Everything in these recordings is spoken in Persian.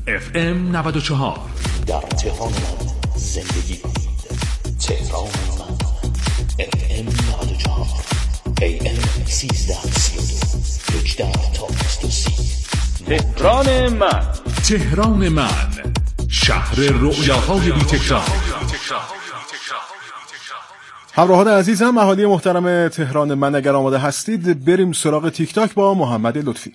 FM 94 در تهران من زندگی کنید. تهران من FM 94 AM 1332 18 تا 23. تهران من، تهران من، شهر رؤیاهای بی تکرار. همراهان عزیزم، اهالی محترم تهران من، اگر آماده هستید بریم سراغ تیک تاک با محمد لطفی.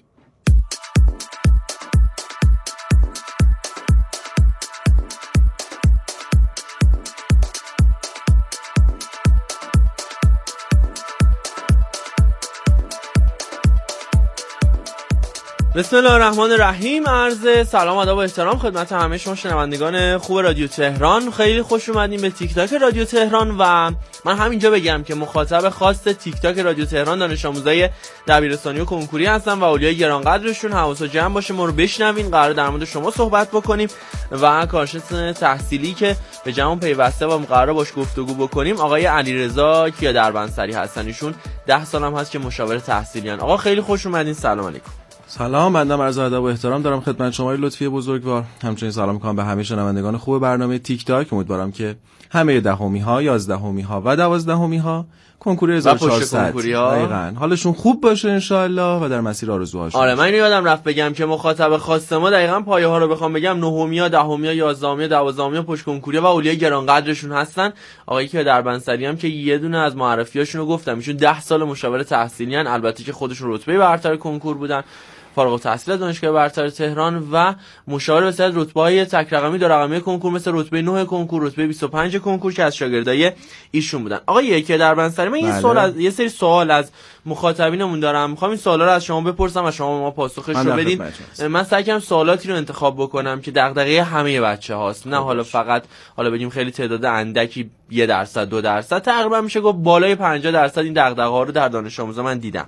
بسم الله الرحمن الرحیم. عرض سلام ادب و احترام خدمت همه شما شنوندگان خوب رادیو تهران. خیلی خوش اومدین به تیک تاک رادیو تهران و من همینجا بگم که مخاطب خاص تیک تاک رادیو تهران دانش آموزای دبیرستانی و کنکوری هستم و اولیای گرانقدرشون. حواس جمع باشه، ما رو بشنوین، قرار در مورد شما صحبت بکنیم و کارشناس تحصیلی که به جمع پیوسته و قرار باش گفتگو بکنیم آقای علیرضا کیا دربندسری هستن. ایشون 10 سالم هست که مشاور تحصیلیان. آقا خیلی خوش اومدین. سلام علیکم. سلام، بنده عرض ادب و احترام دارم خدمت شما لطفی بزرگوار. همچنین سلام می‌کنم به همه شنوندگان خوب برنامه تیک تاک. امیدوارم که همه دهمی‌ها، 11می‌ها و 12می‌ها کنکور 1400 دقیقاً حالشون خوب باشه ان شاء الله و در مسیر آرزوهاشون. آره، من اینو یادم رفت بگم که مخاطب خاص ما دقیقاً پایه‌ها رو بخوام بگم 9می‌ها، 10می‌ها، 11می‌ها، 12می‌ها پشت کنکوری و اولیای گرانقدرشون هستن. آقایی که دربندسری هم که یه دونه از معرفیاشون رو گفتم، ایشون 10 سال مشاور تحصیلیان، البته که خودشون رتبه برتر کنکور بودن، فارغ التحصیل دانشگاه برتر تهران و مشاور به صد رتبه‌های تک رقمی دو رقمی کنکور مثل رتبه 9 کنکور، رتبه 25 کنکور که از شاگردای ایشون بودن. آقای که دربندسری، من یه سری سوال از مخاطبینمون دارم، می‌خوام این سوالا رو از شما بپرسم و شما ما پاسخش رو بدین. من سعی کنم سوالاتی رو انتخاب بکنم که دغدغه همه بچه‌هاست، نه حالا فقط بگیم خیلی تعداد اندکی 1%، 2%، تقریبا میشه گفت بالای 50% این دغدغه‌ها رو در دانش آموزا من دیدم.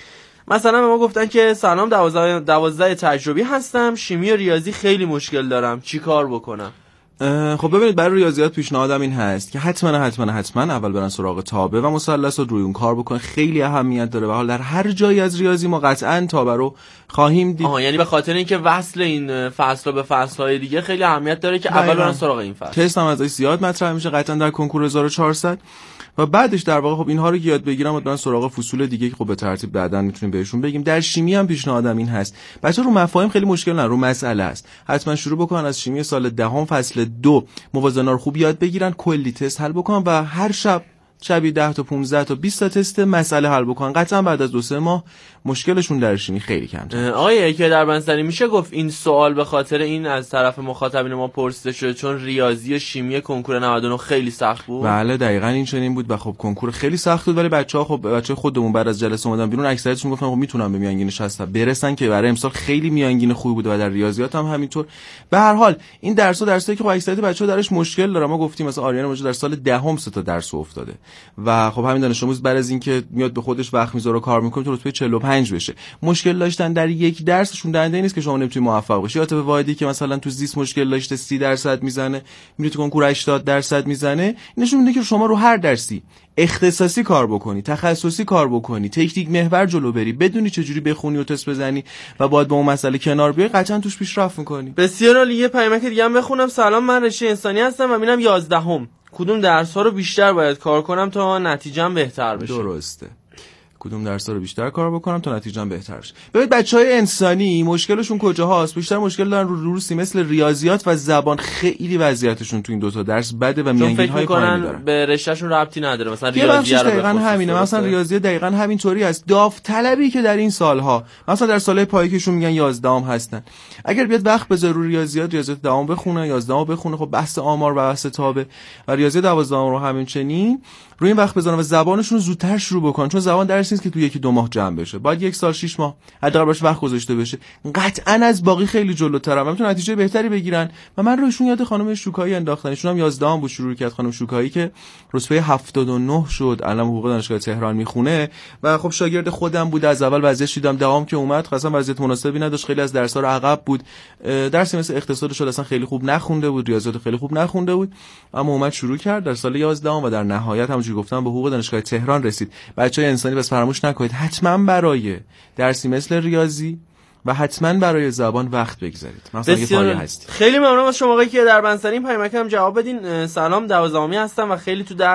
مثلا به ما گفتن که سلام، 12 تجربی هستم، شیمی و ریاضی خیلی مشکل دارم، چی کار بکنم؟ خب ببینید، برای ریاضیات پیشنهادم این هست که حتما اول برن سراغ تابع و مثلث و روی اون کار بکنن. خیلی اهمیت داره و حال در هر جایی از ریاضی ما قطعا تابع رو خواهیم دید. یعنی به خاطر اینکه وصل این فصل به فصل‌های دیگه خیلی اهمیت داره که اول برن سراغ این فصل. تست هم ازش زیاد مطرح میشه قطعا در کنکور 1400 و بعدش در واقع خب اینها رو که یاد بگیرم و برن سراغ فصول دیگه که خب به ترتیب بعداً میتونیم بهشون بگیم. در شیمی هم پیشنهادم این هست، بچه‌ها رو مفاهیم خیلی مشکل نه، رو مسئله است. حتما شروع بکنن از شیمی سال دهم فصل 2 موازنه رو خوب یاد بگیرن، کلی تست حل بکنن و هر شبی 10 تا 15 تا 20 تا تست مسئله حل بکنن. قطعا بعد از 2-3 ماه مشکلشون در شیمی خیلی کمتره. آقای که دربندسری، میشه گفت این سوال به خاطر این از طرف مخاطبین ما پرسیده شده چون ریاضی و شیمی کنکور 99 خیلی سخت بود؟ بله دقیقاً این چنین بود و خب کنکور خیلی سخت بود، ولی بچه‌ها خودمون بعد از جلسه اومدن بیرون اکثریتشون گفتن خب میتونن به میانگین 60 برسن که برای امسال خیلی میانگین خوبی بود و در ریاضیات هم همینطور. به هر حال این درسایی که خب اکثریت بچه‌ها درش مشکل داره. ما گفتیم مثلا آریان ماجد در سال دهم 3 تا درس افتاده و خب همین دانش آموز بعد از اینکه میاد به خودش وقت میذاره کار میکنه تو رتبه 45 بشه. مشکل داشتن در یک درسشون دنده نیست که شما نمیتونی موفق بشی. یا تو واحدی که مثلا تو زیست مشکل داشته 30% میزنه، میره تو کنکور 80% میزنه. نشون میده که شما رو هر درسی اختصاصی کار بکنی، تخصصی کار بکنی، تکنیک محور جلو بری، بدونی چجوری بخونی و تست بزنی و باید با اون مسئله کنار بیای، قطعا توش پیشرفت میکنی. بسیار عالی. یه پیامک دیگه هم بخونم. سلام، من رشته انسانی هستم و میرم 11ام. کدوم درس‌ها رو بیشتر باید کار کنم تا نتیجه‌ام بهتر بشه؟ درسته، کدوم درس‌ها رو بیشتر کار بکنم تا نتیجه‌ام بهتر بشه. ببینید بچهای انسانی مشکلشون کجاهاست؟ بیشتر مشکل دارن روسی مثل ریاضیات و زبان. خیلی وضعیتشون تو این دو تا درس بده و میانگین‌های پایینی دارن. به رشتهشون ربطی نداره. مثلا ریاضی رو دقیقاً همینه. مثلا ریاضی دقیقاً همینطوری است. داوطلبی که در این سالها مثلا در سال‌های پایکشون میگن 11ام هستن، اگر بیاد وقت بذاره رو ریاضیات دهم بخونه، 11ام بخونه، خب بحث آمار و بحث تابع و ریاضی 12ام رو همین چنین روی این وقت بزنن و زبانشون رو زودتر شروع بکنن، چون زبان درس نیست که تو 1-2 ماه جمع بشه، باید 1 سال 6 ماه حداقل باشه وقت گذاشته بشه. قطعا از باقی خیلی جلوترن و میتونن نتیجه بهتری بگیرن. و من روشون یاد خانم شوکایی انداختن. ایشون هم 11ام بود شروع کرد، خانم شوکایی که رتبه 79 شد، الان حقوق دانشگاه تهران میخونه و خب شاگرد خودم بود. از اول وضعیتش دیدم، دهم که اومد اصلا وضعیت مناسبی نداشت، خیلی از درس‌ها رو عقب بود. درسی مثل اقتصادش اصلا خیلی خوب نخونده بود، ریاضیات خیلی خوب نخونده بود، اما اومد شروع کرد در سال 11ام و در نهایت همونجوری گفتم به حقوق دانشگاه تهران رسید. بچهای انسانی بس فراموش نکنید حتما برای درسی مثل ریاضی و حتما برای زبان وقت بگذارید. مثلا اگه پایه هستید. خیلی ممنونم از شما آقای که در بنسری این پیامک هم جواب بدین. سلام، 12می هستم و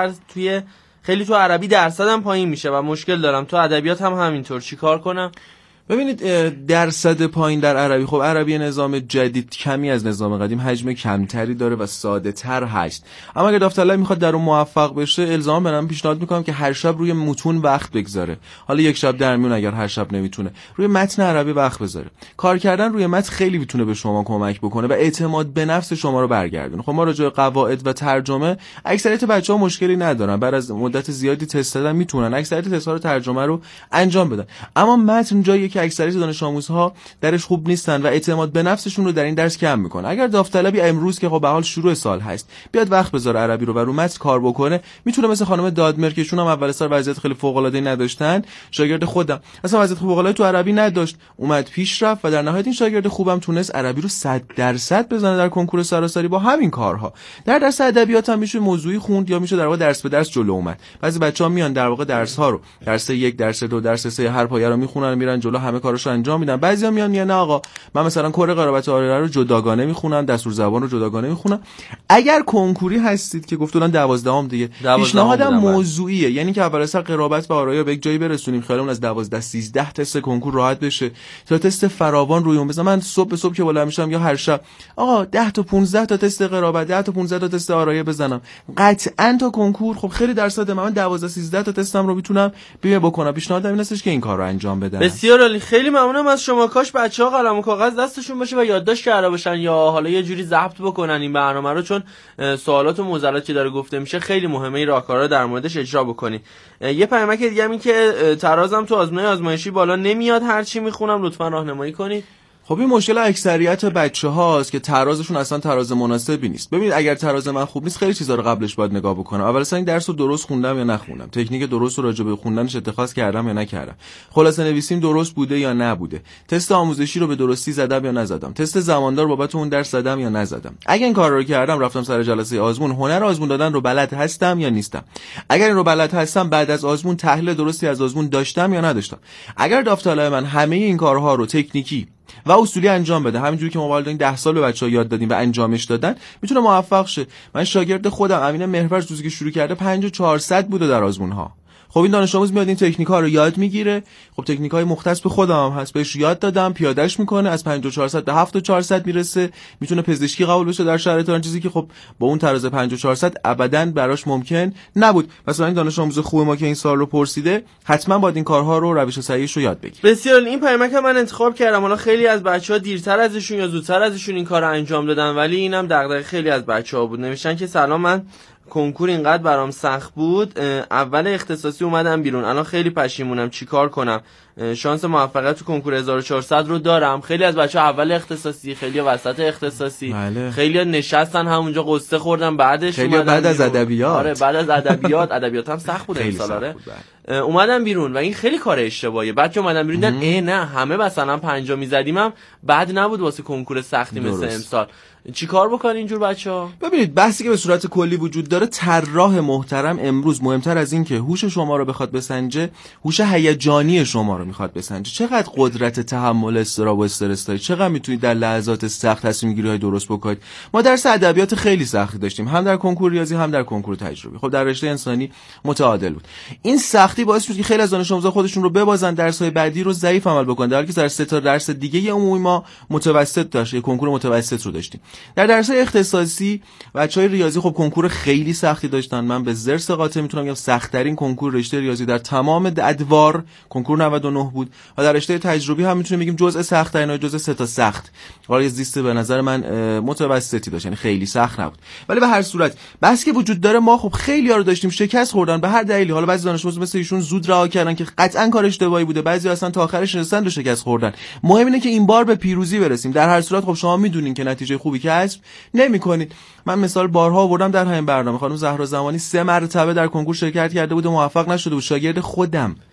خیلی تو عربی درصدم پایین میشه و مشکل دارم. تو ادبیات هم همینطور. چیکار کنم؟ ببینید درصد پایین در عربی، خب عربی نظام جدید کمی از نظام قدیم حجم کمتری داره و ساده تر هست. اما اگر داوطلب میخواد در اون موفق بشه، الزاما به من پیشنهاد میکنم که هر شب روی متون وقت بگذاره. حالا یک شب در میون اگر هر شب نمیتونه، روی متن عربی وقت بذاره. کار کردن روی متن خیلی میتونه به شما کمک بکنه و اعتماد به نفس شما رو برگردونه. خب ما راجع به قواعد و ترجمه اکثریت بچه‌ها مشکلی ندارن. بعد از مدت زیادی تست دادن میتونن اکثریت تست‌ها رو ترجمه رو انجام بدن. اما متن جایی که اکثریت دانش آموزها درش خوب نیستن و اعتماد به نفسشون رو در این درس کم میکنه. اگر داوطلبی امروز که خب به حال شروع سال هست بیاد وقت بذاره عربی رو و رو متن کار بکنه، میتونه مثل خانم دادمر که ایشون هم اول سال وضعیت خیلی فوق العاده نداشتن، شاگرد خودم اصلا وضعیت فوق العاده تو عربی نداشت، اومد پیش رفت و در نهایت این شاگرد خوبم تونست عربی رو 100% بزنه در کنکور سراسری با همین کارها. در درس ادبیات هم میشه موضوعی خوند یا میشه در واقع درس به درس جلو اومد. بعضی بچه‌ها میان در واقع درس ها رو درس 1 درس 2 درس 3 هر پایه رو میخونن میرن جلو، همه کاراشو انجام میدن. بعضیا میان نه آقا من مثلا کور قرابت آریه رو جداگانه میخونم، دستور زبان رو جداگانه میخونم. اگر کنکوری هستید که گفتن 12 دیگه پیشنهادم موضوعیه، یعنی که اول سر قرابت و آرایه به یک جایی برسونیم خیالمون از 12 13 تست کنکور راحت بشه تا تست فراوان روی اون بزنم. من صبح به صبح که بالا میشم یا هر شب آقا 10 تا 15 تا تست قرابت، 10 تا 15 تا تست آرایه بزنم، قطعا تا کنکور خب خیلی درصد من 12 13 تا تستم رو میتونم بکنم. پیشنهادم این هستش که این کار رو انجام بدن. بسیار عالی، خیلی ممنونم از شما. کاش بچه‌ها قلم و کاغذ دستشون باشه و یادداشت کرده باشن یا حالا یه جوری ضبط بکنن این برنامه رو، چون سوالات و معضلات که داره گفته میشه خیلی مهمه این راهکارا در موردش اجرا بکنی. یه پیامک دیگه هم این که ترازم تو آزمایشی بالا نمیاد، هر چی میخونم لطفا راهنمایی کنید. خب این مشکل اکثریت بچه‌هاست که ترازشون اصلا تراز مناسبی نیست. ببینید اگر تراز من خوب نیست خیلی چیزا رو قبلش باید نگاه بکنم. اول اصلا این درس رو درست خوندم یا نخوندم، تکنیک درست رو راجع به خوندنش اتخاذ کردم یا نکردم، خلاصه نویسیم درست بوده یا نبوده، تست آموزشی رو به درستی زدم یا نزدم، تست زماندار بابت اون درس زدم یا نزدم. اگه این کار رو کردم رفتم سر جلسه آزمون، هنر آزمون دادن رو بلد هستم یا نیستم. اگر این رو بلد هستم بعد از آزمون تحلیل درستی از آزمون داشتم یا نداشتم. اگر داوطلب من همه این کارها رو تکنیکی و اصولی انجام بده، همینجوری که ما والدین 10 سال به بچه‌ها یاد دادیم و انجامش دادن، میتونه موفق شه. من شاگرد خودم امین مهرورز روزی که شروع کرده 5400 بوده در آزمون‌ها. خب این دانش آموز میاد این تکنیک‌ها رو یاد میگیره. خب تکنیک‌های مختص به خودم هم هست، بهش یاد دادم، پیادهش میکنه، از 5400 به 7400 میرسه، میتونه پزشکی قبول بشه در شرایط اون، چیزی که خب با اون طراز 5400 ابداً براش ممکن نبود. مثلا این دانش آموز خوب ما که این سال رو پرسیده حتما باید این کارها رو روش صحیحش رو یاد بگیره. بسیار این پیامک من انتخاب کردم. حالا خیلی از بچه‌ها دیرتر ازشون یا زودتر ازشون این کارو انجام دادن، ولی اینم دغدغه خیلی از بچه‌ها بود. نوشتن که سلام، من کنکور اینقدر برام سخت بود، اول اختصاصی اومدم بیرون، الان خیلی پشیمونم، چیکار کنم؟ شانس موفقیت تو کنکور 1400 رو دارم. خیلی از بچه‌ها اول اختصاصی، خیلی وسط اختصاصی، خیلی نشستن همونجا قصه خوردن، بعدش خیلی بعد از ادبیات. آره بعد از ادبیات هم سخت بود این سال. آره اومدم بیرون و این خیلی کار اشتباهیه. بچه‌ها اومدن بیرون دیدن نه همه مثلا 50 میزدیمم بعد نبود واسه کنکور سختی مثل امسال. چی کار بکنن اینجور بچه‌ها؟ ببینید بحثی که به صورت کلی وجود داره، طراح محترم امروز مهمتر از این که هوش شما رو بخواد بسنجه، هوش هیجانی شما رو میخواد بسنجه. چقدر قدرت تحمل استراب و استرس دارید، چقدر میتونید در لحظات سخت تصمیم گیری‌های درست بکنید. ما درس ادبیات خیلی سختی داشتیم، هم در کنکور ریاضی هم در کنکور تجربی. خب در رشته انسانی متعادل بود. این سختی باعث شد که خیلی از دانش آموزا خودشون رو ببازن، درس‌های بعدی رو ضعیف عمل بکنن، در حالی که در 3 تا درس دیگه عمومی ما متوسط داشت، کنکور متوسط رو داشتیم. در درس‌های اختصاصی بچه‌های ریاضی خب کنکور خیلی سختی داشتن. من به زرس قاطع میتونم بگم سخت‌ترین کنکور رشته ریاضی در تمام ادوار کنکور 99 بود و در رشته تجربی هم میتونیم بگیم جزء سخت‌ترین، جزء 3 تا سخت. ولی زیست به نظر من متوسطی داشت، یعنی خیلی سخت نبود. ولی به هر صورت بحثی که وجود داره، ما خب خیلی‌ها رو داشتیم شکست خوردن به هر دلیلی. حالا بعضی دانش آموزا مثل ایشون زود رها کردن که قطعاً کار اشتباهی بوده، بعضی اصلا تا آخرش نشستن و شکست خوردن. مهم اینه که این بار به پیروزی برسیم. در هر صورت خب شما میدونین که نتیجه خوبی کسب نمی‌کنید. من مثال بارها آوردم در همین برنامه. خانم زهرا زمانی 3 مرتبه در کنکور شرکت کرده بود و موفق نشده بود، شاگرد خودم.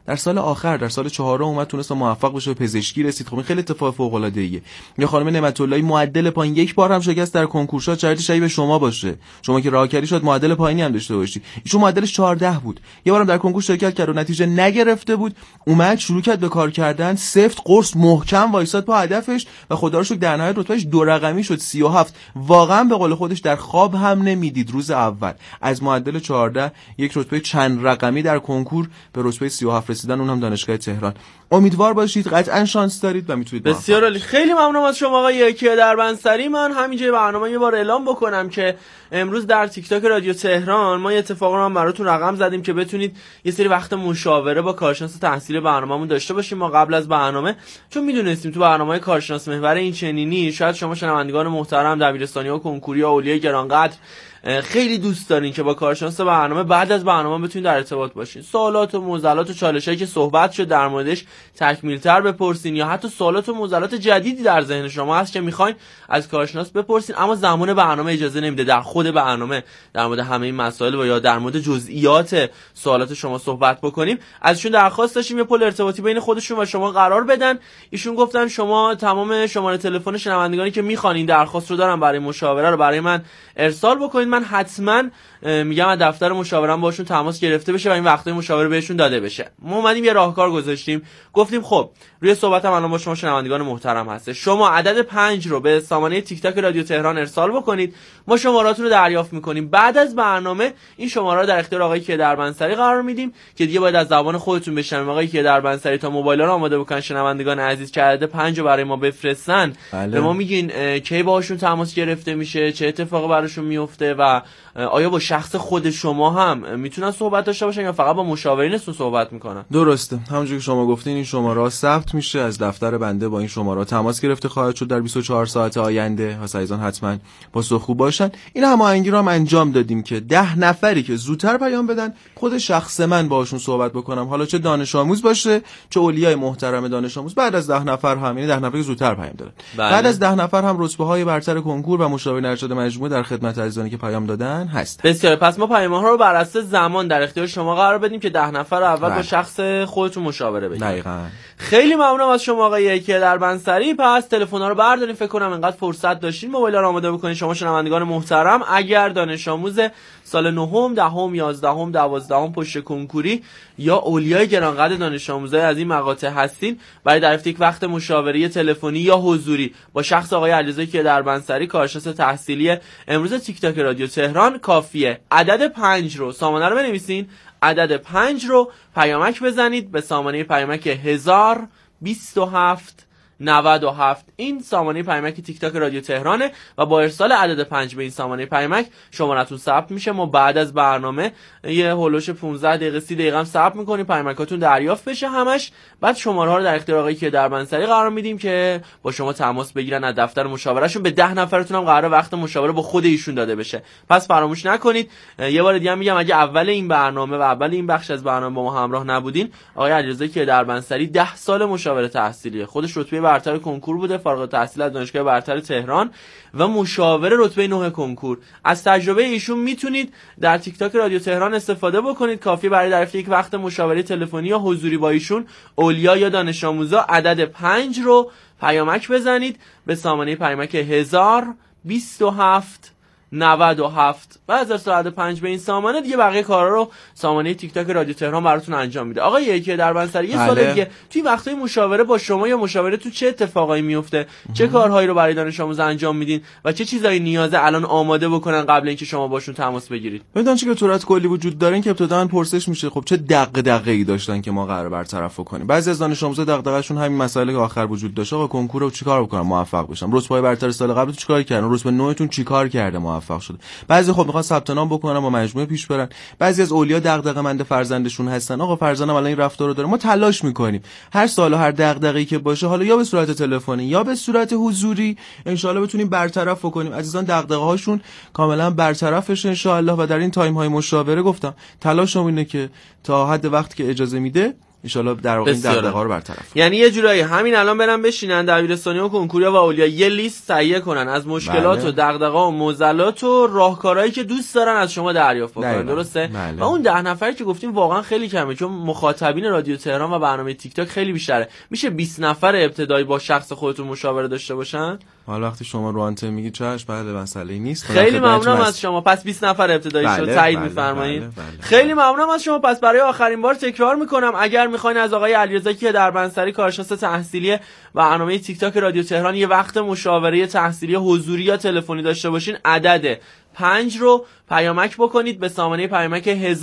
در سال آخر در سال 4 اومد تونست موفق بشه، به پزشکی رسید. خب این خیلی اتفاق فوق العاده ایه. یا خانم نعمت اللهی معدل پایین یک بار هم شکست در کنکور شد، شاید شبیه شما باشه. شما که راهکاری شد معدل پایینی هم داشته باشی. ایشون معدلش 14 بود. یه بارم در کنکور شرکت کرد و نتیجه نگرفته بود، اومد شروع کرد به کار کردن، سفت قرص محکم وایساد پا هدفش و خدا رو شکر در نهایت رتبهش 2 رقمی شد 37. واقعا به قول خودش در خواب هم نمیدید روز اول از معدل 14 یک رتبه چند رقمی در کنکور به رتبه 37 رسیدن، اونم دانشگاه تهران. امیدوار باشید، قطعا شانس دارید و میتونید. بسیار عالی، خیلی ممنونم از شما آقای یکی دربندسری. من همینجا برنامه یه بار اعلام بکنم که امروز در تیک تاک رادیو تهران ما یه اتفاقی رو براتون رقم زدیم که بتونید یه سری وقت مشاوره با کارشناس تحصیلی برنامه‌مون داشته باشیم. ما قبل از برنامه چون میدونستیم تو برنامه‌های کارشناس محور این چنینی شاید شما شنوندگان محترم دبیرستانی‌ها، کنکوری‌ها، اولیای گرانقدر خیلی دوست دارین که با کارشناس برنامه بعد از برنامه بتونید در ارتباط باشین، سوالات و معضلات و چالشایی که صحبت شد در موردش تکمیل‌تر بپرسین، یا حتی سوالات و معضلات جدیدی در ذهن شما هست که میخواین از کارشناس بپرسین اما زمان برنامه اجازه نمیده در خود برنامه در مورد همه این مسائل و یا در مورد جزئیات سوالات شما صحبت بکنیم. ازشون درخواست داشتیم یه پل ارتباطی بین خودشون و شما قرار بدن. ایشون گفتن شما تمام شماره تلفن شنوندگانی که میخوان این درخواست رو دارن برای مشاوره رو برای من ارسال بکنید. من حتما میگم از دفتر مشاورم باشون تماس گرفته بشه و این وقتای مشاوره بهشون داده بشه. ما اومدیم یه راهکار گذاشتیم، گفتیم خب روی صحبتم الان با شما شنوندگان محترم هست، شما عدد 5 رو به سامانه تیک تاک رادیو تهران ارسال بکنید، ما شمارهاتون رو دریافت میکنیم. بعد از برنامه این شماره رو در اختیار آقای کی دربندسری قرار میدیم که دیگه باید از زبان خودتون بشنویم. آقای کی دربندسری تا موبایل رو آماده بکنن شنوندگان عزیز که عدد 5 رو برای ما بفرستن. به ما میگین کی باهاشون تماس گرفته میشه، چه اتفاقی براشون میفته و آیا با شخص خود شما هم میتونن صحبت داشته باشن یا فقط با مشاورینتون صحبت میکنن؟ درسته، همونجوری که شما گفتین این شماره ثبت میشه، از دفتر بنده با این شماره تماس گرفته خواهد شد در 24 ساعت آینده. عزیزان حتما پاسخگو باشن. این هماهنگی رو هم انجام دادیم که 10 نفری که زودتر پیام بدن خود شخص من باهاشون صحبت بکنم، حالا چه دانش آموز باشه چه اولیای محترم دانش آموز. بعد از 10 نفر هم، یعنی 10 نفری زودتر پیام دادن، بعد از 10 نفر هم رتبه‌های برتر کنکور و مشاور ارشد مجموعه در خدمت عزیزانی که پیام دادن هست. بسیار. پس ما پیام‌ها رو بر اساس زمان در اختیار شما قرار بدیم که 10 نفر اول با شخص خودتون مشاوره بگیرید. دقیقاً. خیلی ممنونم از شما آقای یکی دربندسری. پس تلفن‌ها رو بردارین، فکر کنم انقدر فرصت داشتین موبایل‌ها رو آماده بکنین. شما شنوندگان محترم اگر دانش آموز سال 9م، 10م، 11م، 12م پشت کنکوری یا اولیای گرانقدر دانش آموزای از این مقاطع هستین، برای دریافت یک وقت مشاوره تلفنی یا حضوری با شخص آقای علیرضا کی دربندسری کارشناس تحصیلی امروز تیک تاک رادیو تهران کافیه عدد 5 رو، سامانه رو بنویسین، عدد 5 رو پیامک بزنید به سامانه پیامک 1027 97. این سامانه پیامک تیک تاک رادیو تهرانه و با ارسال عدد 5 به این سامانه پیامک شماره‌تون ثبت میشه. ما بعد از برنامه یه هولوش 15 دقیقه 30 دقیقه هم ثبت میکنیم پیامکاتون دریافت بشه همش. بعد شماره ها رو در اختیار آقای کی دربندسری قرار میدیم که با شما تماس بگیرن از دفتر مشاورهشون. به 10 نفرتون هم قراره وقت مشاوره با خود ایشون داده بشه. پس فراموش نکنید. یه بار دیگه میگم اگه اول این برنامه و اول این بخش از برنامه با ما همراه نبودین، آقای علیرضا کی دربندسری 10 سال مشاوره تحصیلی، خودش رتبه برتر کنکور بوده، فارغ التحصیل از دانشگاه برتر تهران و مشاور رتبه 9 کنکور. از تجربه ایشون میتونید در تیک تاک رادیو تهران استفاده بکنید. کافی برای دریافت یک وقت مشاوره تلفنی یا حضوری با ایشون اولیا یا دانش آموزا عدد 5 رو پیامک بزنید به سامانه پیامک 1027 97 و از عدد 5 به این سامانه. دیگه بقیه کارا رو سامانه تیک تاک رادیو تهران براتون انجام میده. آقا یکی دربندسری یه سوال دیگه، توی وقتای مشاوره با شما یا مشاوره تو چه اتفاقایی میفته؟ چه کارهایی رو برای دانش آموز انجام میدین و چه چیزایی نیازه الان آماده بکنن قبل اینکه شما باشون تماس بگیرید؟ ببینید چه که صورت کلی وجود داره که ابتداً پرسش میشه خب چه دغدغه‌ای داشتن که ما قراره برطرف کنیم. بعضی از دانش آموزا دغدغه‌شون همین مسائلی که آخر وجود داشت، آقا کنکور رو چیکار بکنم موفق بشم؟ رتبه برتر سال قبلتون چیکار کردن؟ رتبه 9 تون چیکار کرده موفق شد؟ بعضی خب میخوان ثبت نام بکنن با مجموعه پیش برن. بعضی از اولیا دغدغه‌مند فرزندشون هستن، آقا فرزندم الان این رفتار رو داره. ما تلاش میکنیم هر سال و هر دغدغه‌ای که باشه، حالا یا به صورت تلفنی یا به صورت حضوری، ان شاءالله بتونیم برطرف کنیم. عزیزان دغدغه‌هاشون کاملا برطرف بشه ان شاءالله. و در این تایم های مشاوره گفتم تلاشم اینه که تا حد وقتی که اجازه میده ان شاء الله در واقع این دغدغه‌ها رو برطرف. یعنی یه جورایی همین الان برن بشینن دبیرستانی و کنکوریا و اولیا یه لیست تهیه کنن از مشکلات و دغدغه‌ها و معضلات و راهکارهایی که دوست دارن از شما دریافت بکنن. درسته؟ و اون 10 نفری که گفتیم واقعا خیلی کمه، چون مخاطبین رادیو تهران و برنامه تیک تاک خیلی بیشتره. میشه 20 نفر ابتدایی با شخص خودتون مشاوره داشته باشن؟ حالا وقتی شما رو آنتن میگی چش، بله مسئله نیست. خیلی ممنونم از شما. پس 20 نفر ابتدایی شد، تایید می‌فرمایید؟ خیلی ممنونم از شما. پس برای آخرین بار تکرار میکنم، اگر میخواین از آقای علیرضا کیهدربنصری کارشناس تحصیلی برنامه تیک تاک رادیو تهران یه وقت مشاوره تحصیلی حضوری یا تلفنی داشته باشین، عدد 5 رو پیامک بکنید به سامانه پیامک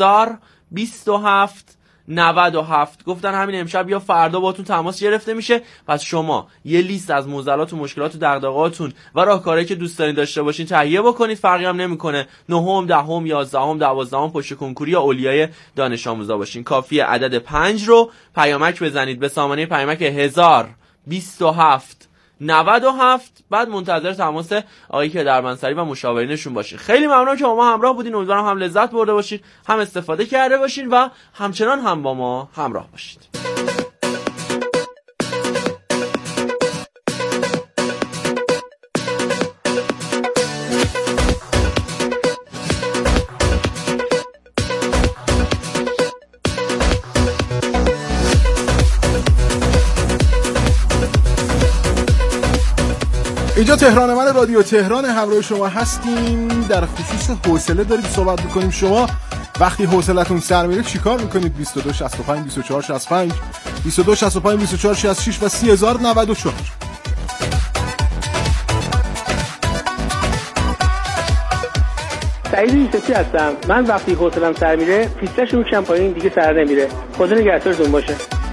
1027 97. گفتن همین امشب یا فردا باهاتون تماس گرفته میشه. پس شما یه لیست از معضلات و مشکلات و دغدغه‌هاتون و راهکارهایی که دوست دارین داشته باشین تهیه بکنید. فرقی هم نمیکنه 9ام، 10ام، 11ام، 12ام پشت کنکوری یا اولیای دانش آموزا باشین. کافیه عدد 5 رو پیامک بزنید به سامانه پیامک 1027 97. بعد منتظر تماس آقای کیهدربنصری و مشاورینشون باشین. خیلی ممنونم که با ما همراه بودین. امیدوارم هم لذت برده باشین، هم استفاده کرده باشین و همچنان هم با ما همراه باشید. اینجا تهران من رادیو تهران، همراه شما هستیم. در خصوص حوصله داریم صحبت میکنیم. شما وقتی حوصلتون سر میره چیکار میکنید؟ 22 65 24 65 22 65 24 66 و 3094. سعید یوسفی هستم. من وقتی حوصله‌ام سر میره فیسش رو میکشم پایین، دیگه سر نمیره. خدا نگهدارتون باشه.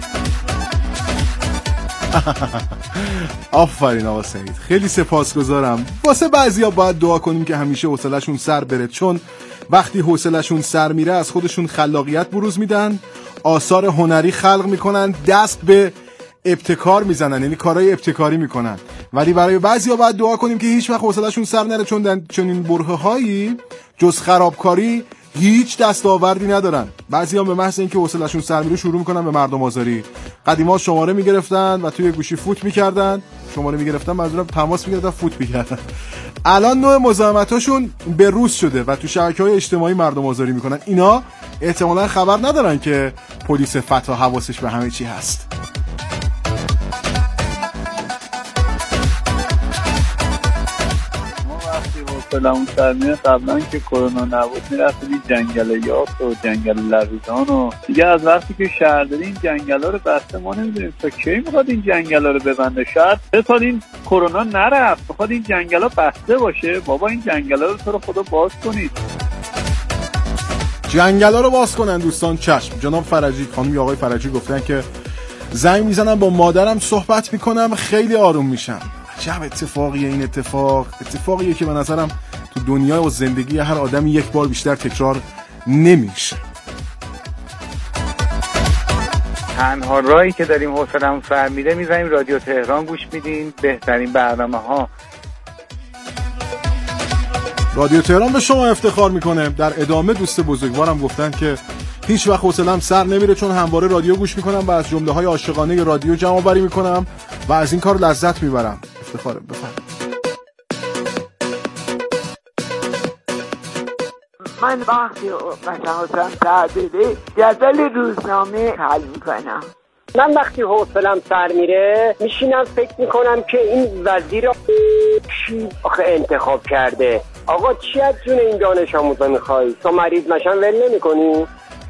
آفرین آقا سعید، خیلی سپاسگزارم. واسه بعضیا باید دعا کنیم که همیشه حوصله‌شون سر بره، چون وقتی حوصله‌شون سر میره از خودشون خلاقیت بروز میدن، آثار هنری خلق میکنن، دست به ابتکار میزنن، یعنی کارهای ابتکاری میکنن. ولی برای بعضیا باید دعا کنیم که هیچ وقت حوصله‌شون سر نره، چون در چنین برهه‌هایی جز خرابکاری هیچ دستاوردی ندارن. بعضی‌ها به محض اینکه حوصله‌شون سر میره شروع میکنن به مردم آزاری. قدیما شماره میگرفتن و توی گوشی فوت میکردن. شماره میگرفتن، منظورم تماس میگرفتن، فوت میکردن. الان نوع مزاحمتاشون به روز شده و تو شبکه‌های اجتماعی مردم آزاری میکنن. اینا احتمالاً خبر ندارن که پلیس فتا حواسش به همه چی هست. حوصله‌مون سر میره قبلا که کرونا نبود میرفتیم جنگل یاس و جنگل لویزان و دیگه از وقتی که شهرداری این جنگل ها رو بسته ما نمیدونیم تا کی میخواد این جنگل ها رو ببنده. شاید 3 سال این کرونا نرفت میخواد این جنگل ها بسته باشه. بابا این جنگل ها رو تو رو خدا باز کنید، جنگل ها رو باز کنن دوستان. چشم. جناب فرجی، خانم یا آقای فرجی گفتن که زنگ میزنم با مادرم صحبت میکنم خیلی آروم میشم. عجب اتفاقیه این اتفاقیه که به نظرم تو دنیا و زندگی هر آدمی یک بار بیشتر تکرار نمیشه. تنها راهی که داریم حوصله‌مون سر میره میزنیم رادیو تهران گوش میدیم، بهترین برنامه‌ها. رادیو تهران به شما افتخار میکنه. در ادامه دوست بزرگوارم گفتن که هیچ وقت حوصله‌ام سر نمیره چون همواره رادیو گوش میکنم و از جمله‌های عاشقانه رادیو جمع آوری میکنم و از این کار لذت میبرم. افتخاره. بفرمایید. من وقتی حوصله‌ام سر میره جدول روزنامه حل میکنم. من وقتی حوصله‌ام سر میره میشینم فکر میکنم که این وزیر کی آخه انتخاب کرده. آقا چی از جون این دانش آموزا میخوای؟ تو مریض نشن ول نمی‌کنی؟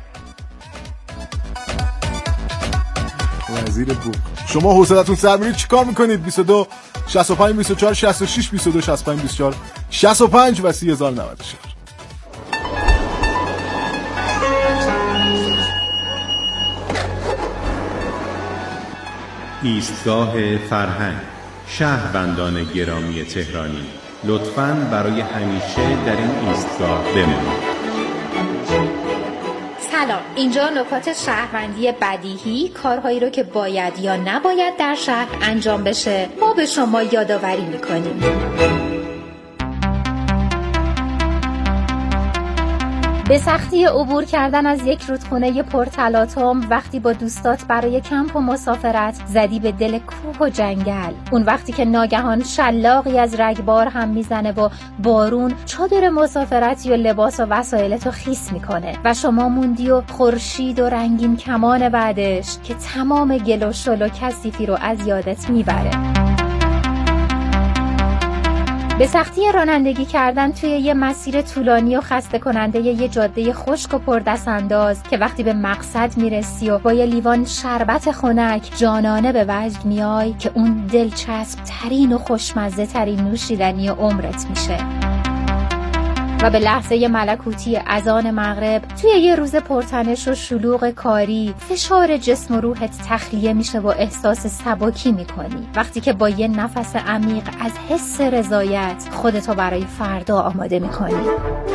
وزیر بوق. شما حوصلتون سر میره چیکار میکنید؟ 22 65 24 66 22 65 24 65 و 3094. ایستگاه فرهنگ. شهروندان گرامی تهرانی، لطفاً برای همیشه در این ایستگاه بمانید. سلام، اینجا نکات شهروندی بدیهی، کارهایی رو که باید یا نباید در شهر انجام بشه ما به شما یادآوری میکنیم. به سختی عبور کردن از یک رودخونه پرتلاطم وقتی با دوستات برای کمپ و مسافرت زدی به دل کوه و جنگل. اون وقتی که ناگهان شلاقی از رگبار هم میزنه و بارون چادر مسافرتی و لباس و وسایلتو خیس میکنه و شما موندی و خورشید و رنگین کمان بعدش که تمام گل و شل و کثیفی رو از یادت میبره. به سختی رانندگی کردن توی یه مسیر طولانی و خسته کننده یه جاده خشک و پردستانداز که وقتی به مقصد میرسی و با یه لیوان شربت خنک جانانه به وجد میای که اون دلچسب ترین و خوشمزه ترین نوشیدنی عمرت میشه. و به لحظه ملکوتی اذان مغرب توی یه روز پرتنش و شلوغ کاری فشار جسم و روحت تخلیه میشه و احساس سبکی میکنی وقتی که با یه نفس عمیق از حس رضایت خودتو برای فردا آماده میکنی.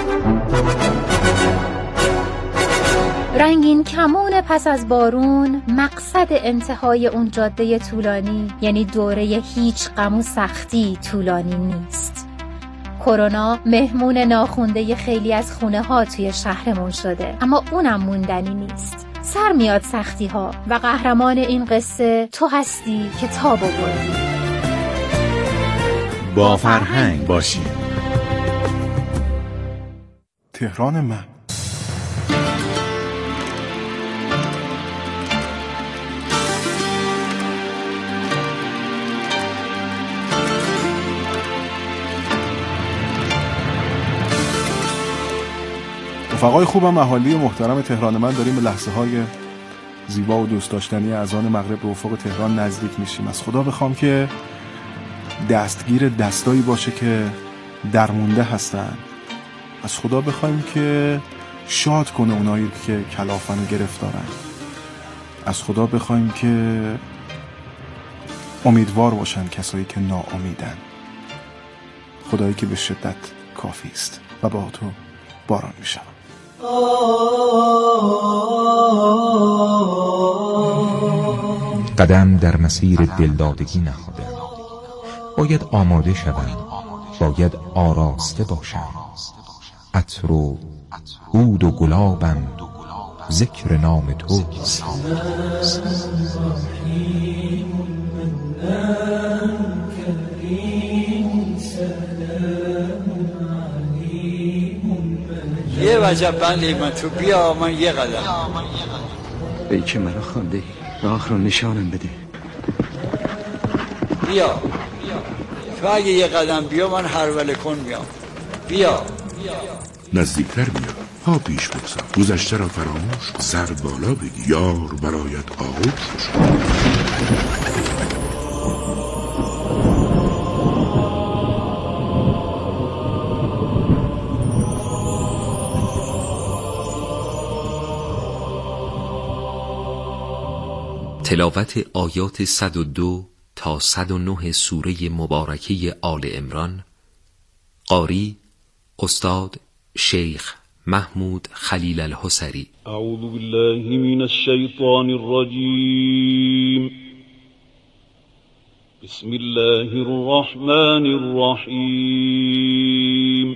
رنگین کمون پس از بارون مقصد انتهای اون جاده طولانی، یعنی دوره هیچ غم و سختی طولانی نیست. کرونا مهمون ناخونده خیلی از خونه ها توی شهرمون شده، اما اونم موندنی نیست. سر میاد سختی ها و قهرمان این قصه تو هستی که تاب آوردی. با فرهنگ باشی. تهران من. رفقای خوبم، اهالی محترم تهران من، داریم به لحظه های زیبا و دوست داشتنی اذان مغرب به افق تهران نزدیک میشیم. از خدا بخوام که دستگیر دستایی باشه که درمونده هستن. از خدا بخوایم که شاد کنه اونایی که کلافن و گرفتارن. از خدا بخوایم که امیدوار باشن کسایی که ناامیدن. خدایی که به شدت کافی است و با تو باران میشم. قدم در مسیر دلدادگی نهادم. باید آماده شوم، باید آراسته باشم. عطر و عود و گلابم، ذکر نام تو. یه وجب بندی من تو بیا من یه قدم. ای که مرا خانده راه رو نشانم بده. بیا تو اگه یه قدم بیا من هروله کن میام. بیا نزدیکتر بیا، ها پیش بگذار، گذشته را فراموش، سر بالا بگی، یار برایت آغوش شد. تلاوت آیات 102 تا 109 سوره مبارکه آل عمران. قاری استاد شیخ محمود خلیل الحسری. اعوذ بالله من الشیطان الرجیم. بسم الله الرحمن الرحیم.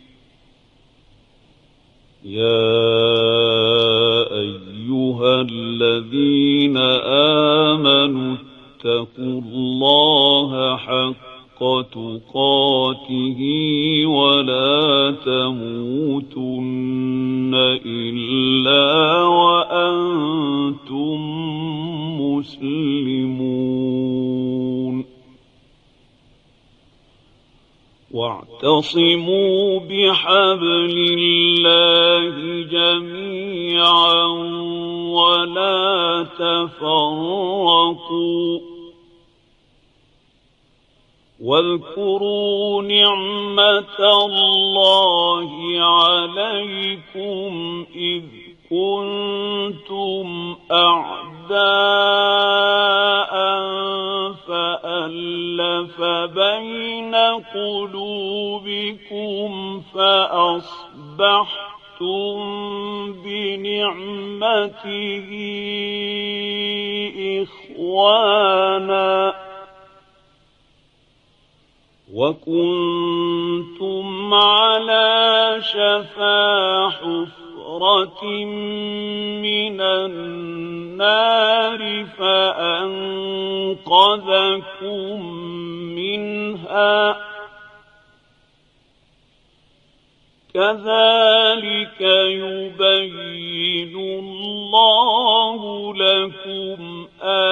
یا أيها الذين آمنوا اتقوا الله حق تقاته ولا تموتن إلا وأنتم مسلمون. واعتصموا بحبل الله جميعا ولا تفرقوا واذكروا نعمة الله عليكم إذ كنتم أعداء فألف بين قلوبكم فأصبحتم بنعمته إخوانا وكنتم على شفا حفرة شفرة من النار فأنقذكم منها كذلك يبين الله لكم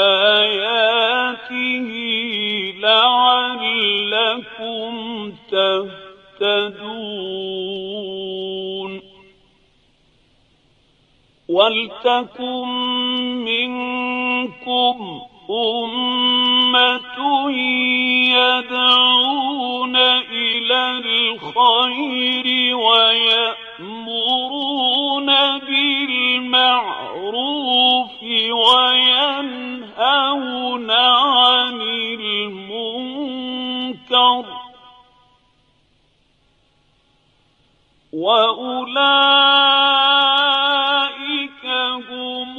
آياته لعلكم تهتدون ولتكن منكم أمة يدعون إلى الخير ويأمرون بالمعروف وينهون عن المنكر وأولئك هم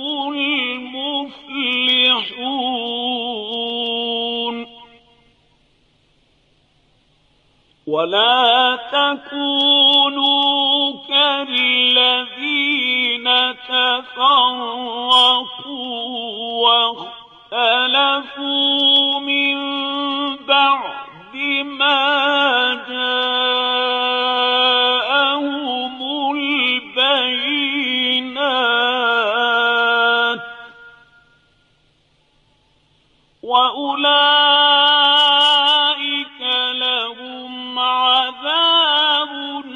المفلحون ولا تكونوا كالذين تفرقوا واختلفوا من بعد ما جاءهم البينات وأولئك لهم عذاب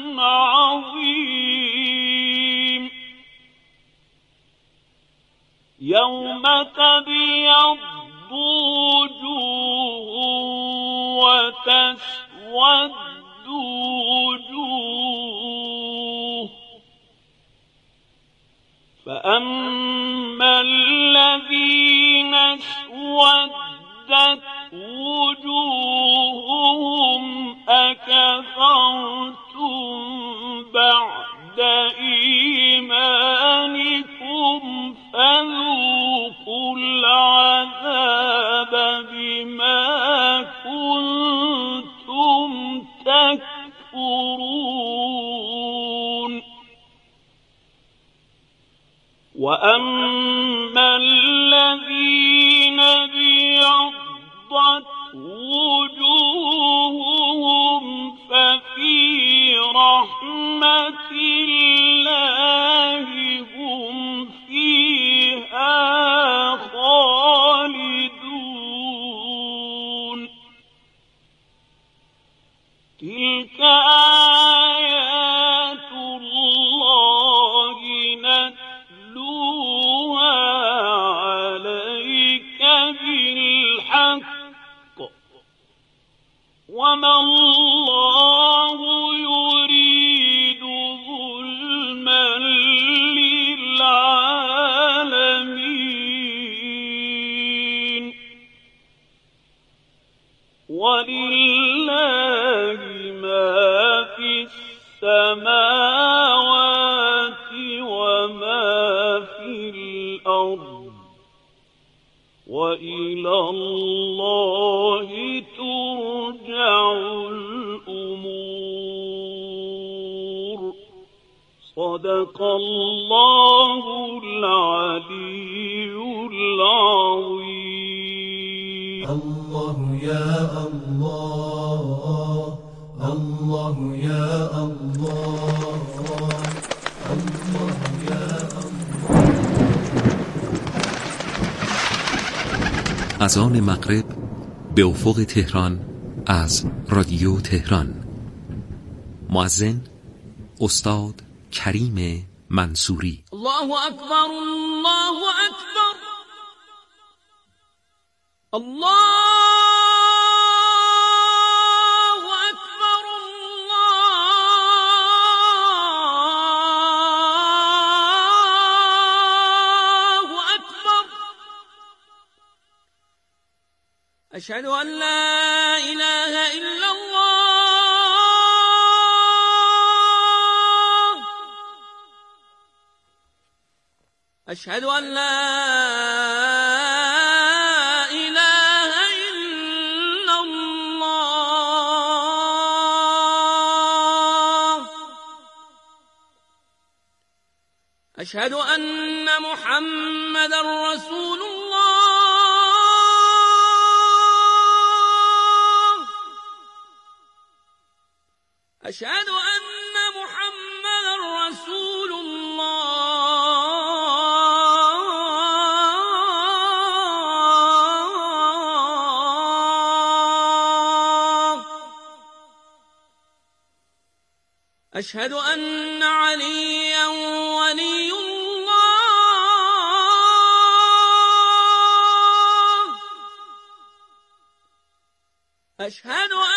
عظيم يوم تبيض وجوه وتسود وجوه فأما الذين اسودت وجوههم أكفرتم بعد إيمانكم فذوقوا العذاب بما كنتم تكفرون وأما الذين ابيضت وجوههم ففي رحمة الله هم فيها خالدون تلك آيات الله نتلوها عليك بالحق وما الله يريد ظلما للعالمين ولله ما في السماوات وما في الأرض وإلى الله ترجع الأمور صدق الله العلي العظيم الله يا الله الله يا الله الله يا اذان مغرب به افق تهران از رادیو تهران. مؤذن استاد کریم منصوری. الله اکبر الله اکبر الله أشهد أن لا إله إلا الله أشهد أن لا إله إلا الله أشهد أن محمد رسول الله أشهد أن محمد رسول الله أشهد أن عليا ولي الله أشهد